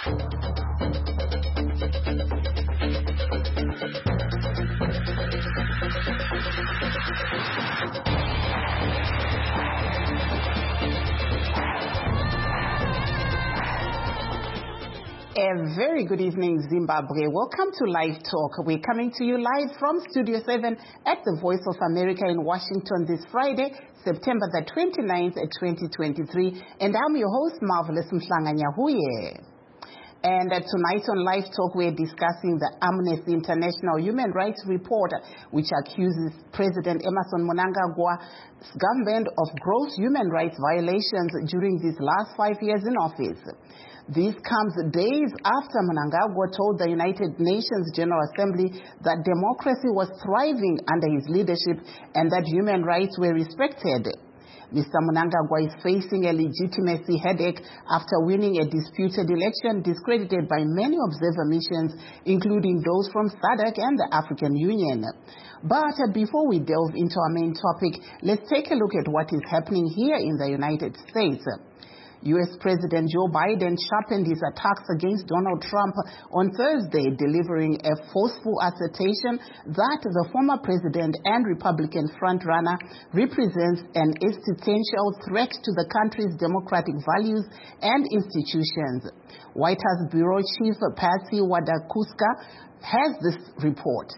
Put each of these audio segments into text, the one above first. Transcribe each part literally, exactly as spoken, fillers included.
A very good evening, Zimbabwe. Welcome to Live Talk. We're coming to you live from Studio seven at the Voice of America in Washington this Friday, September the twenty-ninth, twenty twenty-three. And I'm your host, Marvelous Mhlanganyahuye. And uh, tonight on Live Talk, we're discussing the Amnesty International Human Rights Report, which accuses President Emmerson Mnangagwa's government of gross human rights violations during these last five years in office. This comes days after Mnangagwa told the United Nations General Assembly that democracy was thriving under his leadership and that human rights were respected. Mister Mnangagwa is facing a legitimacy headache after winning a disputed election discredited by many observer missions, including those from S A D C and the African Union. But uh, before we delve into our main topic, let's take a look at what is happening here in the United States. U S President Joe Biden sharpened his attacks against Donald Trump on Thursday, delivering a forceful assertion that the former president and Republican frontrunner represents an existential threat to the country's democratic values and institutions. White House Bureau Chief Patsy Widakuswara has this report.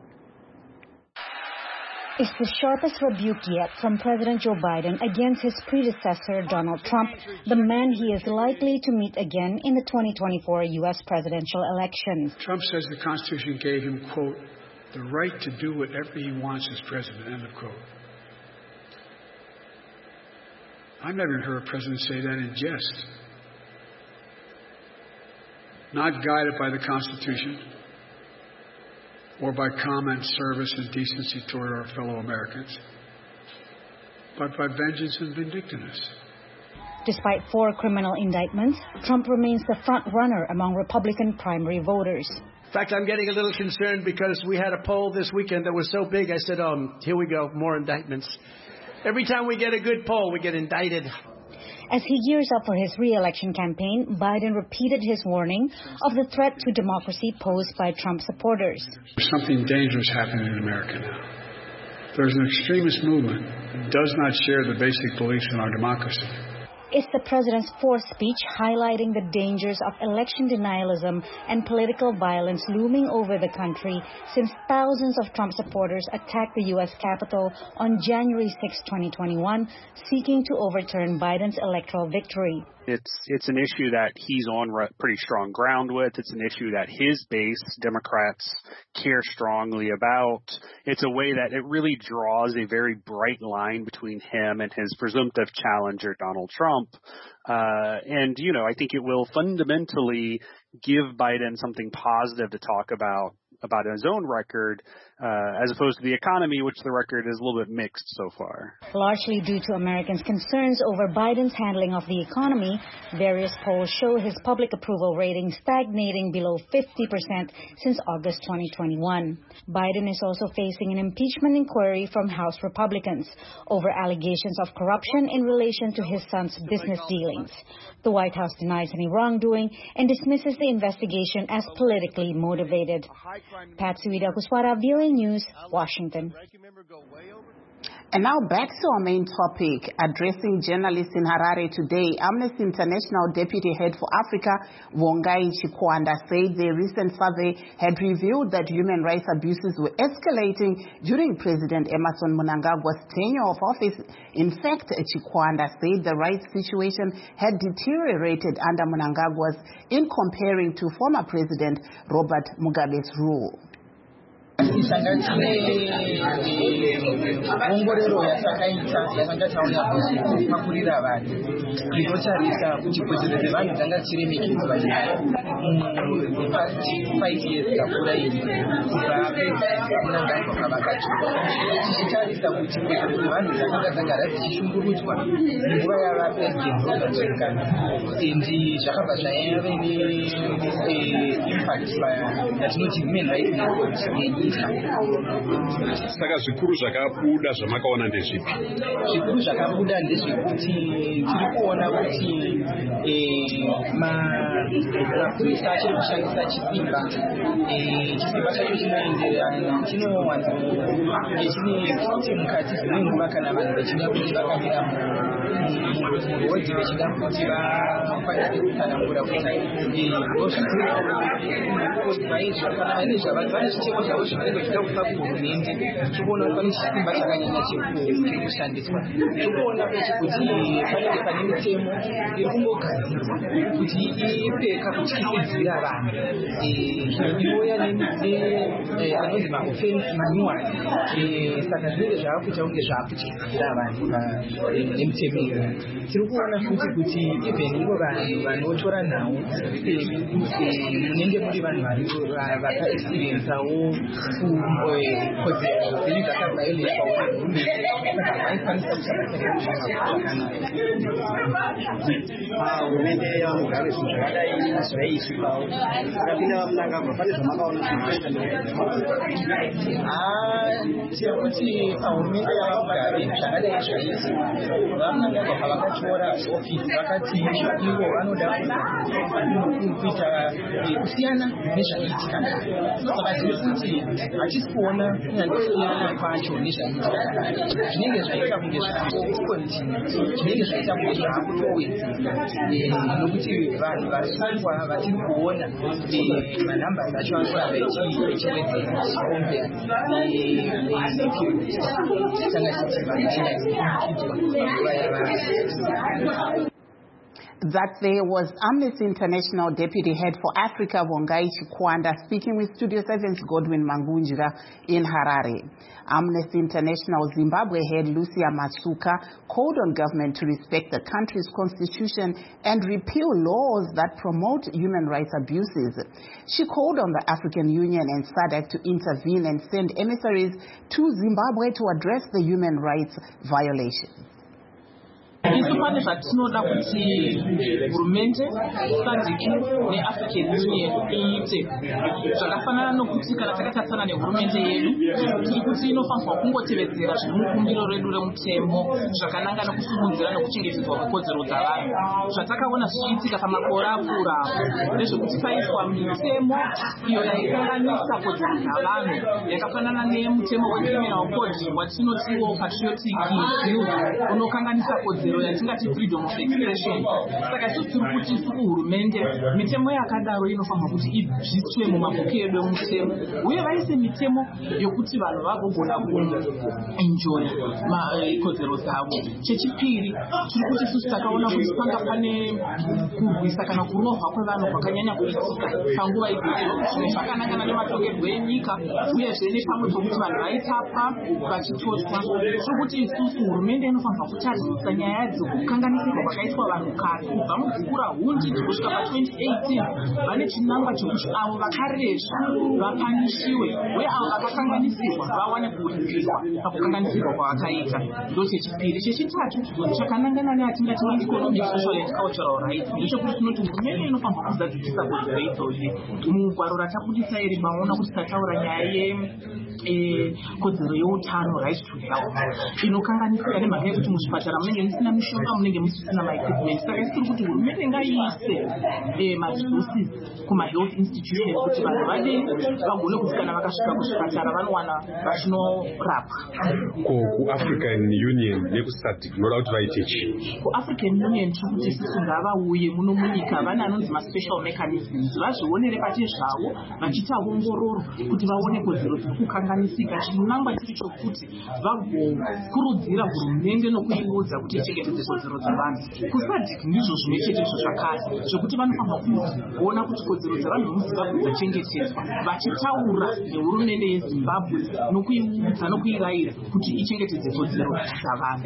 It's the sharpest rebuke yet from President Joe Biden against his predecessor, Donald Trump, the man he is likely to meet again in the twenty twenty-four U S presidential election. Trump says the Constitution gave him, quote, the right to do whatever he wants as president, end of quote. I've never heard a president say that in jest. Not guided by the Constitution or by common service and decency toward our fellow Americans, but by vengeance and vindictiveness. Despite four criminal indictments, Trump remains the front runner among Republican primary voters. In fact, I'm getting a little concerned because we had a poll this weekend that was so big, I said, um, here we go, more indictments. Every time we get a good poll, we get indicted. As he gears up for his re-election campaign, Biden repeated his warning of the threat to democracy posed by Trump supporters. There's something dangerous happening in America now. There's an extremist movement that does not share the basic beliefs in our democracy. It's the president's fourth speech highlighting the dangers of election denialism and political violence looming over the country since thousands of Trump supporters attacked the U S Capitol on January sixth, twenty twenty-one, seeking to overturn Biden's electoral victory. It's it's an issue that he's on pretty strong ground with. It's an issue that his base, Democrats, care strongly about. It's a way that it really draws a very bright line between him and his presumptive challenger, Donald Trump. Uh, and, you know, I think it will fundamentally give Biden something positive to talk about about his own record, uh, as opposed to the economy, which the record is a little bit mixed so far. Largely due to Americans' concerns over Biden's handling of the economy, various polls show his public approval rating stagnating below fifty percent since August twenty twenty-one. Biden is also facing an impeachment inquiry from House Republicans over allegations of corruption in relation to his son's business dealings. The White House denies any wrongdoing and dismisses the investigation as politically motivated. Patsy Widakuswara, V O A News, Washington. And now back to our main topic. Addressing journalists in Harare today, Amnesty International Deputy Head for Africa, Wongai Chikwanda, said the recent survey had revealed that human rights abuses were escalating during President Emmerson Mnangagwa's tenure of office. In fact, Chikwanda said the rights situation had deteriorated under Mnangagwa's in comparing to former President Robert Mugabe's rule. ongorero yasakaita yakangataura kuti pakurira vanhu inotarisa kuti kodzero dzevanhu dzanga dzichiremekedzwa five years dzakura iyi kubva Mnangagwa pavakatukwa tichitarisa kuti kodzero dzevanhu dzakanga dzagara dzichishungurudzwa munguva yavapresident Robert Mugabe endi zvakabva zvaive neimpact yatinoti human rights network nyika. Saka zvikuru zvakabuda zvamakaona ndezvipi? Zvikuru zvakabuda ndezvekuti tiri kuona kuti mapurisa achiri kushandisa chisimba, chisimba chacho chinoenderana chinowanza kunge chine kuti mukati dzimwe nguva kana vanhu vachida kuti vakamira murodhi vachida kuti vakwanise kutsanangura kuti vane zvitemo zvavo zvinenge zvida kupa kuhurumende, tikuona kuti pane chisimba chakanyanya chekushandiswa. Tikuona kuti panenge pane mitemo iri kungogadzirwa kuti ipe kakutyisidzira vanhu inouya anonzi maofensi manual. Saka zvinenge zvaakuita kunge zvaakutyisidzira vanhu nemitemo iyi. Tiri kuona futi kuti even ivo vanhu vanotora nhau munenge muri vanhu vakaexperiensawo kodzero dzenyu dzakavhayoletwa nehurumende, saka vaikwanisa hurumende yavanogara zvinhu zvakadai zvaiiswawo akapinda vamunangagwa pane zvamakaona tirikuti pahurumende yavanogare zvakadai zvaiiswa vamunangagwa pavakatora ofisi vakati ivo vanoda kuita kusiyana nezvaiitika. Saka tiri kuti hatisi kuona kunyange kusiyana kwacho nezvaiitika zvinenge zvaita kunge zvaakukontinua, zvinenge zvaita kunge zvaakutowedzera, nokuti vanhu vasungwa vatiri kuona manhamba acho anoramba echiwedzera chikombeya tanga titi vanhu vainaikidzwa nguva yavaa. That there was Amnesty International Deputy Head for Africa, Wongai Chikwanda, speaking with Studio seven's Godwin Mangunjira in Harare. Amnesty International Zimbabwe head Lucia Masuka called on government to respect the country's constitution and repeal laws that promote human rights abuses. She called on the African Union and SADC to intervene and send emissaries to Zimbabwe to address the human rights violations. Isu pane zvatinoda kuti hurumende, SADC neAfrican Union iite zvakafanana nokuti kana takatarisana nehurumende yedu tiri kuti inofanirwa kungotevedzera zviri mukumbiro redu remutemo zvakanangana kusimudzira nokuchengetedzwa kwekodzero dzavanhu. Zvatakaona zvichiitika pamakore apfuura ndezvekuti paiswa mitemo iyo yaikanganisa kodzero dzavanhu yakafanana nemutemo wecriminal code watinotiwo patriotic bill unokanganisa kodzero yatingati freedom of expression. Saka isusu tiri kuti isu kuhurumende mitemo yakadaro inofanirwa kuti ibviswe mumabhuku edu emutemo uye vaise mitemo yokuti vanhu vagogona kuenjoya kodzero dzavo. Chechipiri tiri kuti isusu takaona kuti panga pane kurwisa kana kurohwa kwevanhu kwakanyanya kuitika panguva idzino zvimwe zvakanangana nematongerwo enyika uyezve nepamwe pokuti vanhu vaitapwa vachitotwa. Tiri kuti isusu hurumende inofanirwa kutarisa nyaya dzekukanganisirwa kwakaitwa vanhu kare kubva mubhuku rahundi kusvika pa-twenty eighteen vane chinangwa chokuti avo vakarezva vapanishiwe uye avo vakakanganisirwa vawane kuripirwa pakukanganisirwa kwavakaita. Ndo chechipiri. Chechitatu chakanangana neatingati economic, social and cultural rights ndechekuti tinoti hurumende inofanirwa kuzadzisisa kodzero idzodzo. Mugwaro ratabudisa iri maona kuti tataura nyaya yekodzero yeutano, right to health, inokanganisira nemhaka yekuti muzvipatara munenge musina mishonga, munenge musina maequipment. Saka isi tiri kuti hurumende ngaiise maresources kuma-health institution kuti vanhu vade vagone kuti kana vakasvika kuzvipatara vanowana vachinorapwa. Ko ku-African Union neku-SADC munoda kuti vaite chii? Ku-African Union tiri kuti isusu ngavauye muno munyika vane anonzi ma-special mechanisms vazvionere pati zvavo vachiita ongororo kuti vaone kodzero dziri kukanganisika. Chinangwa chiri chokuti vagokurudzira hurumende nokuiudza kuti ichengetedze kodzero dzavanhu. Ku-SADC ndizvo zvimwe chetezvo zvakare zvokuti vanofanirwa kuona kuti kodzero dzavanhu muZimbabwe dzachengetedzwa vachitaura nehurumende yeZimbabwe nokuiudza nokuirayira kuti ichengetedze kodzero dzavanhu.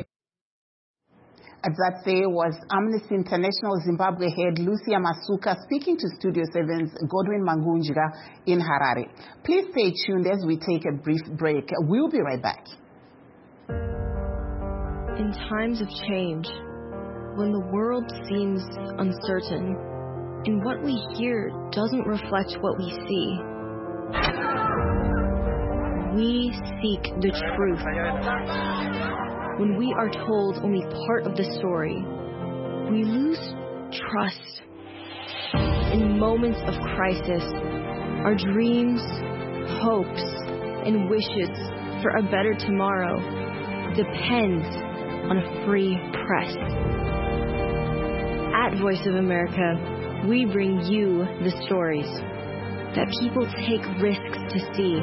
That there was Amnesty International Zimbabwe head Lucia Masuka speaking to Studio seven's Godwin Mangunjira in Harare. Please stay tuned as we take a brief break. We'll be right back. In times of change, when the world seems uncertain, and what we hear doesn't reflect what we see, we seek the truth. When we are told only part of the story, we lose trust. In moments of crisis, our dreams, hopes, and wishes for a better tomorrow depends on a free press. At Voice of America, we bring you the stories that people take risks to see.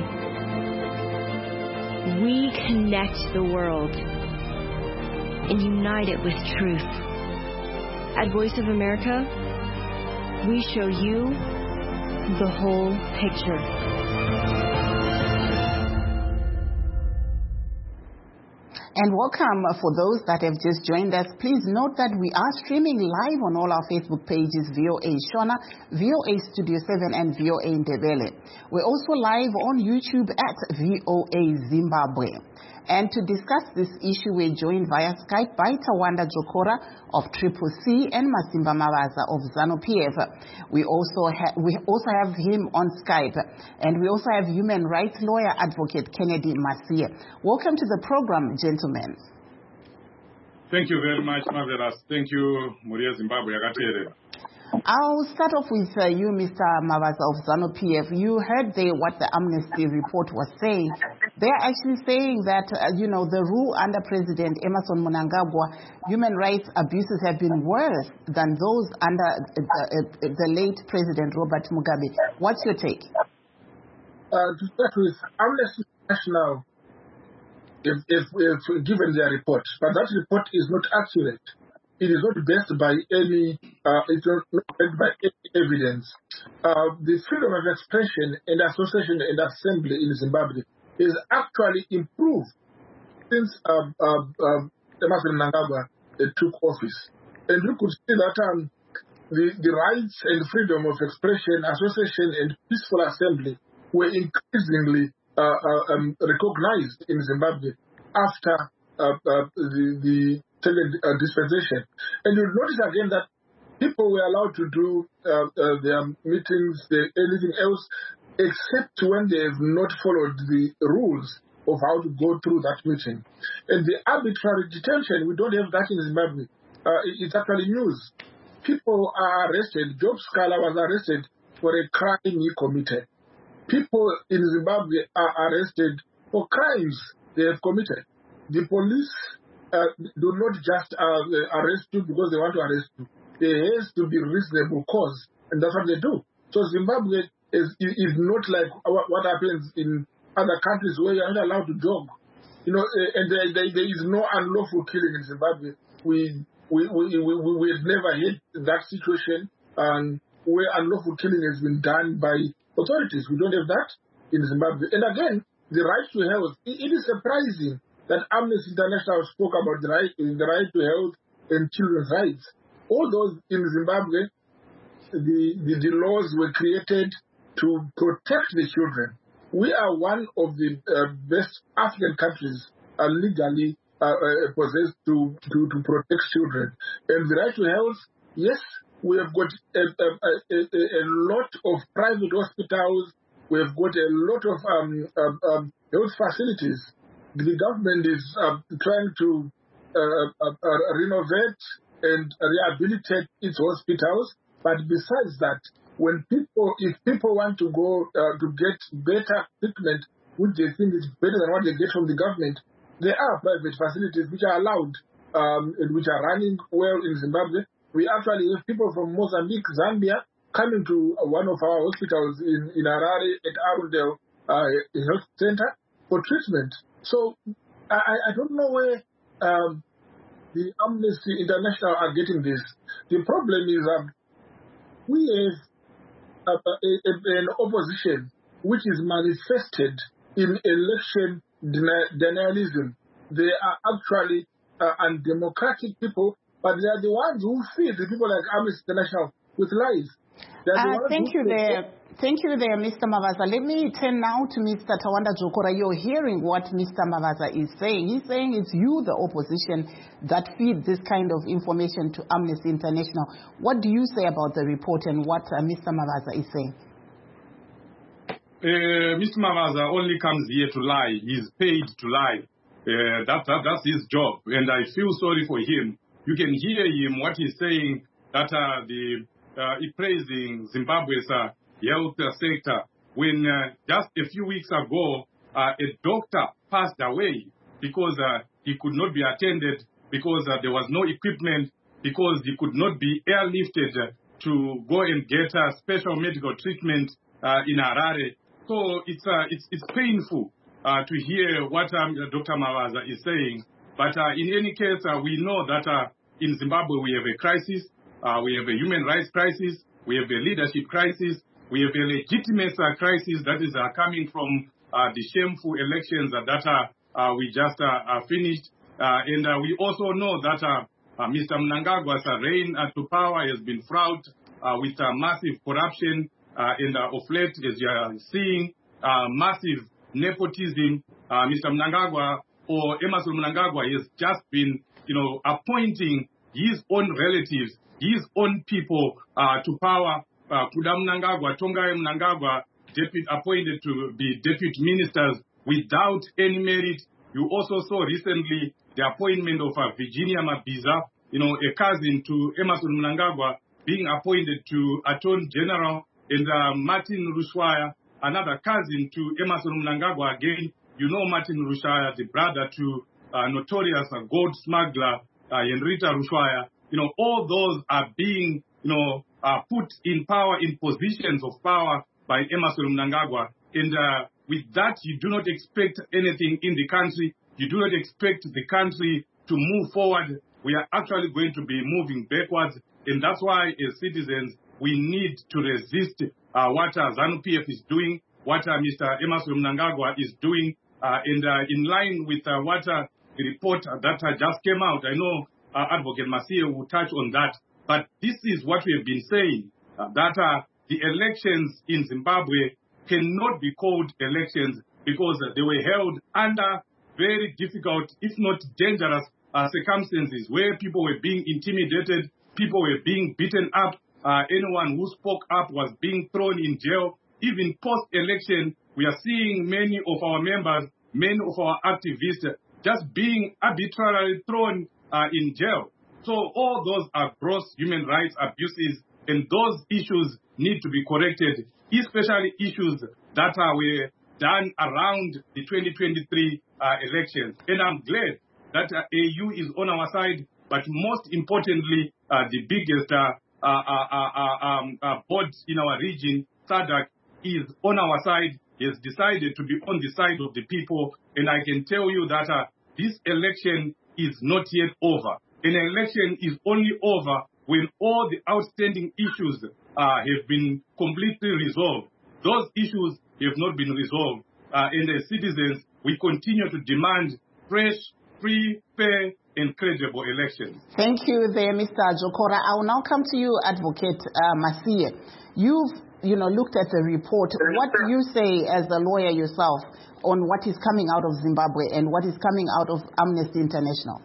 We connect the world and unite it with truth. At Voice of America, we show you the whole picture. And welcome for those that have just joined us. Please note that we are streaming live on all our Facebook pages, V O A Shona, V O A Studio seven, and V O A Ndebele. We're also live on YouTube at V O A Zimbabwe. And to discuss this issue, we're joined via Skype by Tawanda Jokora of Triple C and Masimba Mavaza of ZANU-P F. We also, ha- we also have him on Skype. And we also have human rights lawyer advocate Kennedy Masia. Welcome to the program, gentlemen. Thank you very much, Marvelous. Thank you, Muria Zimbabwe. I'll start off with uh, you, Mister Mavaza of ZANU-P F. You heard the, what the Amnesty report was saying. They're actually saying that, uh, you know, the rule under President Emmerson Mnangagwa, human rights abuses have been worse than those under uh, uh, the late President Robert Mugabe. What's your take? Uh, to start with, Amnesty International, if, if, if given their report, but that report is not accurate. It is not based by any, uh, it's not based by any evidence. Uh, the freedom of expression and association and assembly in Zimbabwe is actually improved since uh, uh, uh, Emmerson Mnangagwa uh, took office. And we could see that um, the, the rights and freedom of expression, association, and peaceful assembly were increasingly uh, uh, um, recognized in Zimbabwe after uh, uh, the, the Uh, dispensation. And you'll notice again that people were allowed to do uh, uh, their meetings, their, anything else, except when they have not followed the rules of how to go through that meeting. And the arbitrary detention, we don't have that in Zimbabwe. Uh, it's actually news. People are arrested. Job Scala was arrested for a crime he committed. People in Zimbabwe are arrested for crimes they have committed. The police Uh, do not just uh, arrest you because they want to arrest you. There has to be reasonable cause, and that's what they do. So Zimbabwe is, is not like what happens in other countries where you're not allowed to jog. You know, and there, there, there is no unlawful killing in Zimbabwe. We we we we, we, we have never had that situation um, where unlawful killing has been done by authorities. We don't have that in Zimbabwe. And again, the right to health. It, it is surprising that Amnesty International spoke about the right, the right to health and children's rights. All those in Zimbabwe, the, the, the laws were created to protect the children. We are one of the uh, best African countries uh, legally uh, uh, possessed to, to, to protect children. And the right to health, yes, we have got a, a, a, a lot of private hospitals. We have got a lot of um, um, um, health facilities. The government is uh, trying to uh, uh, uh, renovate and rehabilitate its hospitals. But besides that, when people, if people want to go uh, to get better treatment, which they think is better than what they get from the government, there are private facilities which are allowed um, and which are running well in Zimbabwe. We actually have people from Mozambique, Zambia, coming to one of our hospitals in, in Harare at Arundel uh, Health Center for treatment. So I, I don't know where um, the Amnesty International are getting this. The problem is um, we have a, a, a, an opposition which is manifested in election deni- denialism. They are actually uh, undemocratic people, but they are the ones who feed the people like Amnesty International with lies. Uh, thank you there. Thank you there, Mister Mavaza. Let me turn now to Mister Tawanda Jokora. You're hearing what Mister Mavaza is saying. He's saying it's you, the opposition, that feed this kind of information to Amnesty International. What do you say about the report and what uh, Mister Mavaza is saying? uh, Mister Mavaza only comes here to lie. He's paid to lie. Uh, that, that, that's his job. And I feel sorry for him. You can hear him, what he's saying, that uh, the uh, he praising Zimbabwe's uh, health sector. When uh, just a few weeks ago, uh, a doctor passed away because uh, he could not be attended, because uh, there was no equipment, because he could not be airlifted uh, to go and get uh, special medical treatment uh, in Harare. So it's uh, it's it's painful uh, to hear what um, Doctor Mavaza is saying. But uh, in any case, uh, we know that uh, in Zimbabwe we have a crisis. Uh, we have a human rights crisis. We have a leadership crisis. We have a legitimate uh, crisis that is uh, coming from uh, the shameful elections uh, that uh, uh, we just uh, uh, finished. Uh, and uh, we also know that uh, uh, Mister Mnangagwa's uh, reign uh, to power has been fraught uh, with uh, massive corruption. Uh, and uh, of late, as you are seeing, uh, massive nepotism. Uh, Mister Mnangagwa or Emmerson Mnangagwa has just been, you know, appointing his own relatives, his own people uh, to power. Uh, Kuda Mnangagwa, Tongai Mnangagwa, deputy, appointed to be deputy ministers without any merit. You also saw recently the appointment of uh, Virginia Mabiza, you know, a cousin to Emmerson Mnangagwa, being appointed to Attorney General, and uh, Martin Rushwaya, another cousin to Emmerson Mnangagwa again. You know Martin Rushwaya, the brother to uh, notorious uh, gold smuggler uh, Henrietta Rushwaya. You know, all those are being, you know, uh, put in power, in positions of power by Emmerson Mnangagwa. And uh, with that, you do not expect anything in the country. You do not expect the country to move forward. We are actually going to be moving backwards. And that's why, as citizens, we need to resist uh, what uh, ZANU-P F is doing, what uh, Mister Emmerson Mnangagwa is doing, uh, and uh, in line with uh, what uh, the report uh, that uh, just came out. I know uh, Advocate Masia will touch on that, but this is what we have been saying, uh, that uh, the elections in Zimbabwe cannot be called elections because uh, they were held under very difficult, if not dangerous, uh, circumstances where people were being intimidated, people were being beaten up. Uh, anyone who spoke up was being thrown in jail. Even post-election, we are seeing many of our members, many of our activists just being arbitrarily thrown uh, in jail. So all those are gross human rights abuses, and those issues need to be corrected, especially issues that uh, were done around the twenty twenty-three uh, elections. And I'm glad that uh, A U is on our side, but most importantly, uh, the biggest uh, Uh, uh, uh, uh, um, uh, board in our region, SADC, is on our side. He has decided to be on the side of the people. And I can tell you that uh, this election is not yet over. An election is only over when all the outstanding issues uh, have been completely resolved. Those issues have not been resolved. Uh, and as citizens, we continue to demand fresh, free, fair, and credible elections. Thank you there, Mister Jokora. I will now come to you, Advocate uh, Masia. You've, you know, looked at the report. What do you say as a lawyer yourself on what is coming out of Zimbabwe and what is coming out of Amnesty International?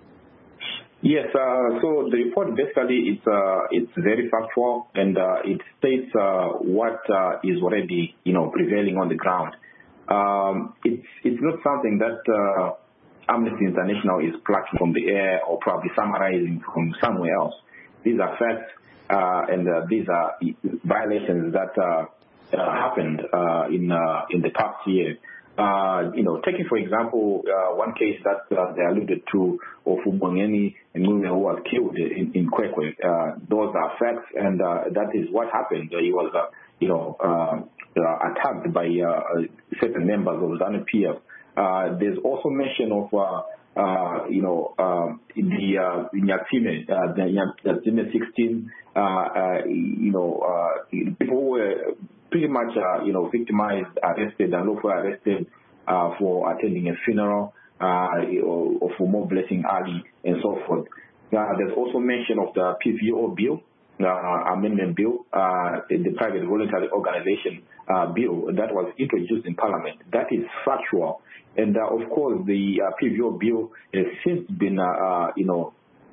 Yes, uh, so the report basically it's uh, it's very factual, and uh, it states uh, what uh, is already, you know, prevailing on the ground. Um, it's it's not something that uh, Amnesty International is plucking from the air or probably summarizing from somewhere else. These are facts, uh, and uh, these are violations that uh, uh, happened uh, in uh, in the past year. Uh, you know, taking for example uh, one case that uh, they alluded to of Ubongeni and Mume who was killed in, in Kwekwe. Uh, those are facts, and uh, that is what happened. He was, uh, you know, uh, uh, attacked by uh, certain members of ZANU-P F. Uh, there's also mention of, uh, uh, you know, uh, the uh, Nyatsime, uh, the Nyatsime sixteen, uh, uh, you know, uh, people who were pretty much, uh, you know, victimized, arrested, and lawfully arrested uh, for attending a funeral, uh, or, or for more blessing Ali, and so forth. Uh, there's also mention of the P V O bill, uh, amendment bill, uh, the private voluntary organization uh, bill that was introduced in Parliament. That is factual. And uh, of course, the uh, P V O bill has since been, uh, uh, you know,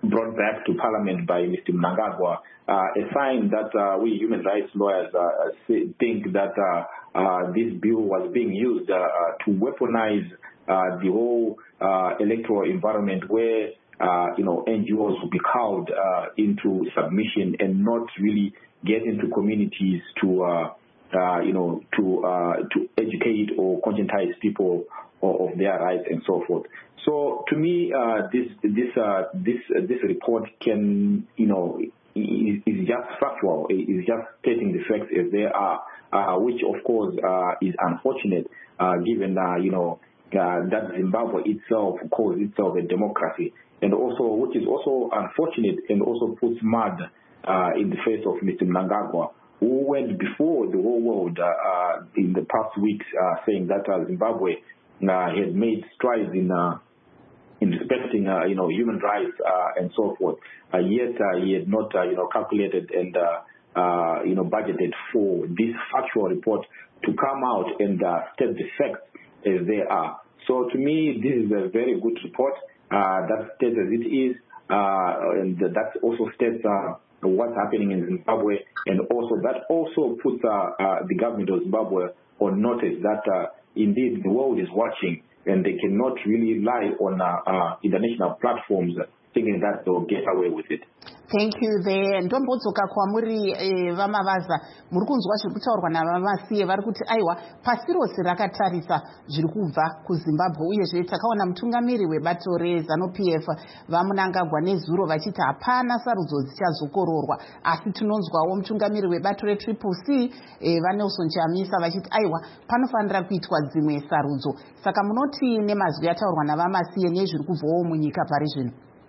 brought back to Parliament by Mister Mnangagwa, uh, a sign that uh, we human rights lawyers uh, think that uh, uh, this bill was being used uh, to weaponize uh, the whole uh, electoral environment where uh, you know N G Os will be cowed uh, into submission and not really get into communities to uh, uh, you know to uh, to educate or conscientize people of, of their rights and so forth. So to me, uh, this this uh, this uh, this report can you know is, is just factual. Is just stating the facts as they are, uh, which of course uh, is unfortunate, uh, given uh, you know uh, that Zimbabwe itself calls itself a democracy, and also which is also unfortunate and also puts mud uh, in the face of Mister Mnangagwa, who went before the whole world uh, uh, in the past weeks, uh, saying that uh, Zimbabwe uh, had made strides in. Uh, in respecting, uh, you know, human rights uh, and so forth. Uh, yet uh, he had not, uh, you know, calculated and, uh, uh, you know, budgeted for this factual report to come out and uh, state the facts as they are. So to me, this is a very good report uh, that states as it is, uh, and that also states uh, what's happening in Zimbabwe, and also that also puts uh, uh, the government of Zimbabwe on notice that uh, indeed the world is watching, and they cannot really lie on uh, uh, international platforms thinking that they'll get away with it. Thank you there. Ndombodzoka kwamuri eh, vamavaza muri kunzwa zviri kutaurwa navamasiye vari kuti aiwa pasi rose rakatarisa zviri kubva kuZimbabwe, uyezve takaona mutungamiri webato reZANU P F vaMnangagwa nezuro vachiti hapana sarudzo dzichazokororwa, asi tinonzwawo mutungamiri webato reTriple C eh, vaNelson Chamisa vachiti aiwa panofanira kuitwa dzimwe sarudzo. Saka munoti nemazwi ataurwa navamasiye nezviri kubvawo munyika pari zvino?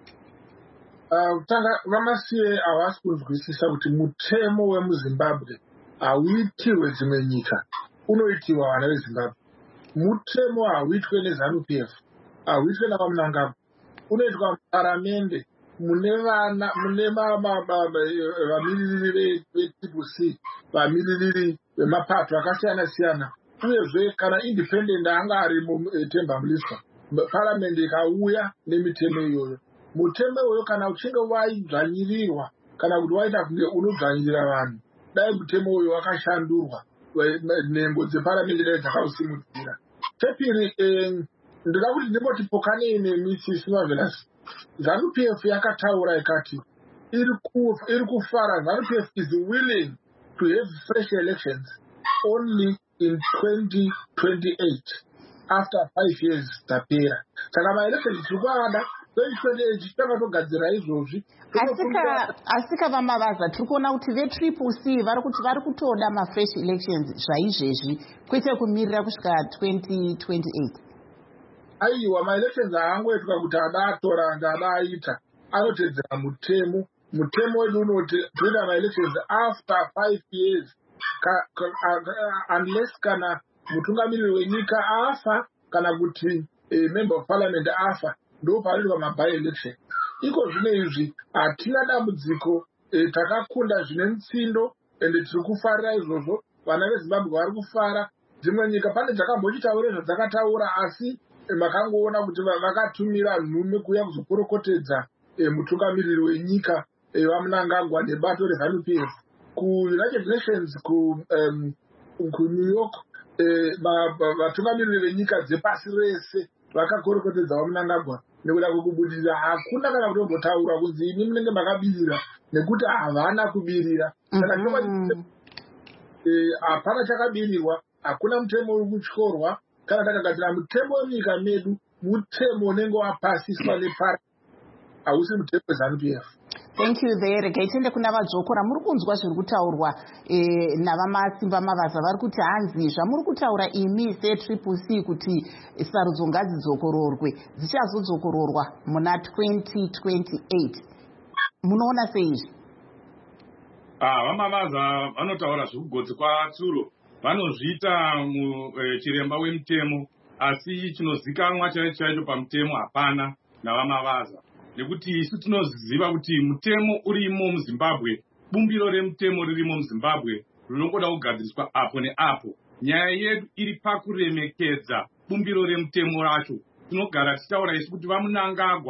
Kutanga uh, vamasiye havasi kunzwisisa kuti mutemo wemuZimbabwe hauitirwe dzimwe nyika, unoitirwa vana veZimbabwe. Mutemo hauitwe neZANU P F, hauitwe navaMnangagwa, unoitwa muparamende mune vana mune vamiririri veTriple C, vamiririri vemapato akasiyana siyana, uyezve kana independent anga ari muTemba Mliswa, paramende ikauya nemitemo iyoyo. Mutemo uyo kana uchinge waidzvanyirirwa kana kuti waita kunge unodzvanyirira vanhu, dai mutemo uyo wakashandurwa, nhengo dzeparamende dai dzakausimudzira. Chepiri, ndoda kuti ndingoti pokanei nemisisi Marvelous. ZANU P F yakataura ikati iri kufara, ZANU P F is willing to have fresh elections only in twenty twenty-eight after five years tapera. Saka ma-elections tiri kuada asika vamavaza tiri kuona kuti veTriple C vari kuti vari kutoda mafresh elections zvaizvezvi kwete kumirira kusvika twenty twenty-eight. aiwa ma-elections haangoitwa kuti adatora anga adaita, anotedzera mutemo. Mutemo wedu unoti toita ma-elections after five years ka, ka, uh, unless kana mutungamiriri wenyika afa kana kuti eh, member of parliament afa, ndo panoitwa maby election. Iko zvino izvi hatina dambudziko, e, takakunda zvine ntsindo ende tiri kufarira izvozvo. Vana veZimbabwe vari kufara. Dzimwe nyika pane dzakambochitaura zvadzakataura, asi e, makangoona kuti vakatumira nhume kuya kuzokorokotedza e, mutungamiriri wenyika e, vaMnangagwa nebato reZANU P F kuUnited Nations ku um, kuNew York. Vatungamiriri e, venyika dzepasi rese vakakorokotedza vaMnangagwa nekuda kwekubudirira. Hakuna kana kutombotaura kunzi ini munenge makabirira, nekuti havana kubirira. Saka hapana chakabirirwa, hakuna mutemo uri kutyorwa. Kana takagadzira mutemo wemunyika medu, mutemo unenge wapasiswa nepara, hausi mutemo weZANU P F. Thank you there. Gaitende kuna vadzokora muri kunzwa zviri kutaurwa eh, navamasimba mavaza vari kuti hanzi zvamuri kutaura imi seTriple C kuti sarudzo ngadzizokororwe dzichazodzokororwa muna twenty twenty-eight. Munoona seizvi? Ah, vamavaza vanotaura zvekugodzi kwatsuro, vanozviita chiremba wemutemo, asi chinozikanwa chaicho chaicho pamutemo hapana navamavaza. Nekuti isu tinoziva kuti mutemo urimo muZimbabwe, bumbiro remutemo ririmo muZimbabwe, rinongoda kugadziriswa apo neapo. Nyaya yedu iri pakuremekedza bumbiro remutemo racho. Tinogara tichitaura isu kuti vaMnangagwa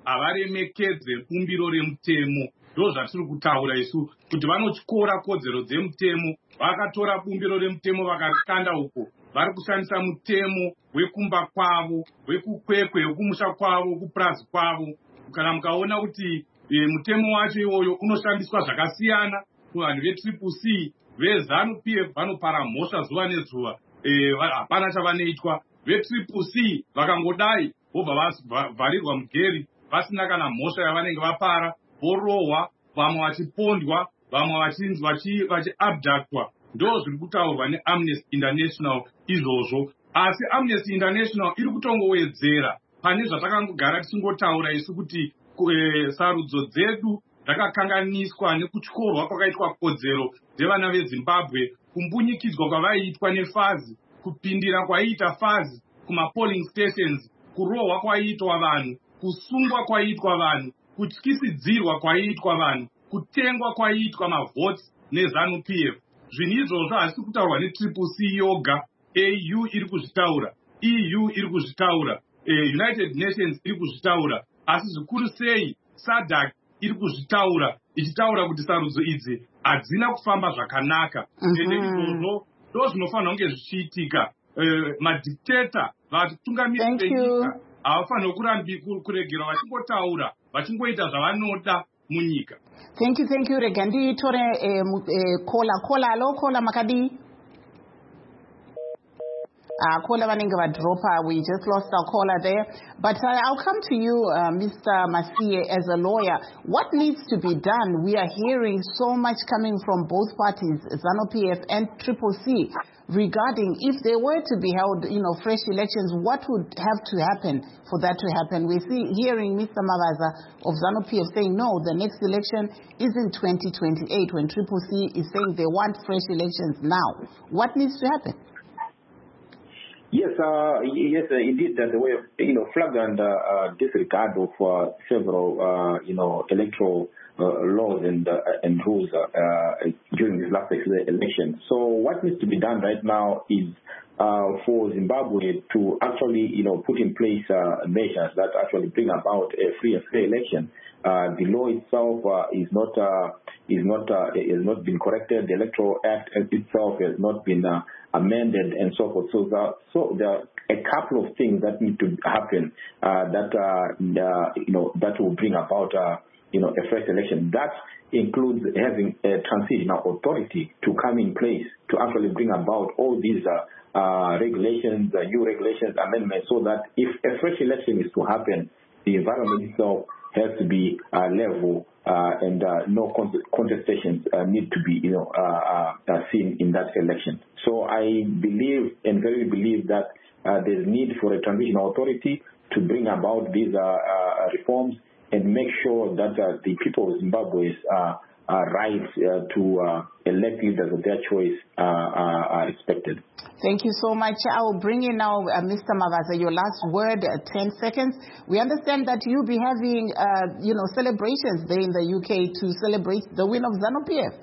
havaremekedze bumbiro remutemo. Ndo zvatiri kutaura isu kuti vanotyora kodzero dzemutemo, vakatora bumbiro remutemo vakarikanda uko, vari kushandisa mutemo wekumba kwavo, wekukwekwe, wekumusha kwavo, wekupurazi kwavo. Kana mukaona kuti e, mutemo wacho iwoyo unoshandiswa zvakasiyana kuvanhu vetriple C, vezanu P F vanopara mhosva zuva nezuva, hapana e, chavanoitwa. Vetriple C vakangodai vobva vavharirwa mugeri vasina kana mhosva yavanenge vapara, vorohwa, vamwe vachipondwa, vamwe vachiabductwa. Ndo zviri kutaurwa neAmnesty International izvozvo. Asi Amnesty International iri kutongowedzera pane zvatakangogara tichingotaura isu kuti e, sarudzo dzedu dzakakanganiswa nekutyorwa kwakaitwa kodzero dzevana veZimbabwe, kumbunyikidzwa kwavaiitwa nefazi, kupindira kwaiita fazi kumapolling stations, kurohwa kwaiitwa vanhu, kusungwa kwaiitwa vanhu, kutyisidzirwa kwaiitwa vanhu, kutengwa kwaiitwa mavhoti neZanu P F. Zvinhu izvozvo hazisi kutaurwa netriple C yoga. A U iri kuzvitaura, E U iri kuzvitaura, United Nations iri kuzvitaura, asi zvikuru sei SADC iri kuzvitaura, ichitaura kuti sarudzo idzi hadzina kufamba zvakanaka. Ende izvozvo ndo zvinofanira kunge zvichiitika. Madictator, vatungamiri venyika havafanira kurambi kuregera vachingotaura, vachingoita zvavanoda munyika. Thank you, thank you. Regandi tore kola kola alo kola makadi. Uh, caller Vaninga Dropa, we just lost our caller there. But uh, I'll come to you, uh, Mister Masie, as a lawyer. What needs to be done? We are hearing so much coming from both parties, ZANU P F and Triple C, regarding if there were to be held, you know, fresh elections, what would have to happen for that to happen? We're see, hearing Mister Mavaza of ZANU P F saying, no, the next election is in twenty twenty-eight, when Triple C is saying they want fresh elections now. What needs to happen? Yes, uh, yes, uh, indeed, that the way of, you know, flagrant uh, uh, disregard of uh, several, uh, you know, electoral uh, laws and uh, and rules uh, uh, during this last election. So what needs to be done right now is uh, for Zimbabwe to actually, you know, put in place uh, measures that actually bring about a free and fair election. Uh, the law itself uh, is not uh, is not uh, has not been corrected. The Electoral Act itself has not been uh, amended, and so forth. So, the, so there are a couple of things that need to happen uh, that uh, the, you know that will bring about uh, you know a fresh election. That includes having a transitional authority to come in place to actually bring about all these uh, uh, regulations, uh, new regulations, amendments, so that if a fresh election is to happen, the environment itself has to be uh, level uh, and uh, no contestations uh, need to be, you know, uh, uh, seen in that election. So I believe and very believe that uh, there's need for a transitional authority to bring about these uh, uh, reforms and make sure that uh, the people of Zimbabwe's uh, uh, rights uh, to uh, elect leaders of their choice uh, are, are respected. Thank you so much. I will bring in now uh, Mister Mavaza, your last word, uh, ten seconds. We understand that you'll be having, uh, you know, celebrations there in the U K to celebrate the win of ZANU P F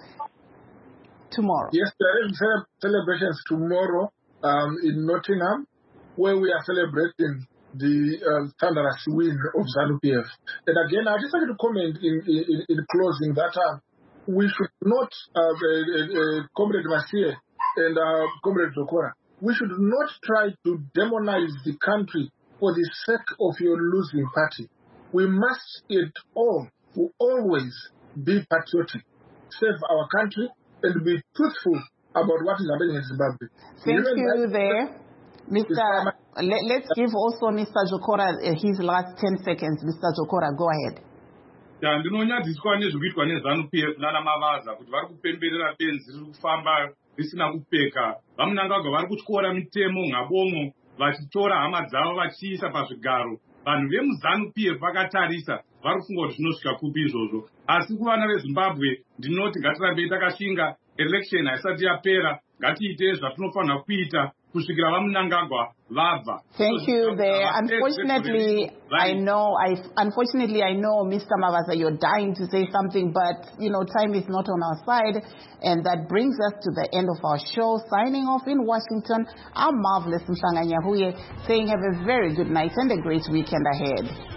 tomorrow. Yes, there are celebrations tomorrow um, in Nottingham, where we are celebrating the uh, thunderous win of ZANU P F. And again, I just wanted to comment in, in, in closing that uh, we should not, uh, uh, uh, Comrade Masie and uh, Comrade Zokora, we should not try to demonize the country for the sake of your losing party. We must at all, always be patriotic, save our country, and be truthful about what is happening in Zimbabwe. Thank Even you there. Mister Let, let's give also Mister Zokora uh, his last ten seconds. Mister Zokora, go ahead. Yeah, ndinonyadziswa nezvikuitwa neZANU P F nana Mavaza kuti vari kupemberera benzi riri kufamba risina kupeka. Vamunangagwa vari kutyora mitemo ngabongo vachitora hama dzavo vachiisa pazvigaro. Vanhu vemuZANU P F vakatarisa vari kufunga kuti zvinosvika kupi izvozvo. Asi kuvana veZimbabwe ndinoti ngatirambei takashinga, election haisati yapera, ngatiite zvatinofanira kuita kusvikira vamunangagwa vabva. Thank you there. Unfortunately, I know, I, unfortunately, I know, Mister Mavaza, you're dying to say something, but, you know, time is not on our side. And that brings us to the end of our show. Signing off in Washington, our marvelous Mhlanga Nyahuye, saying have a very good night and a great weekend ahead.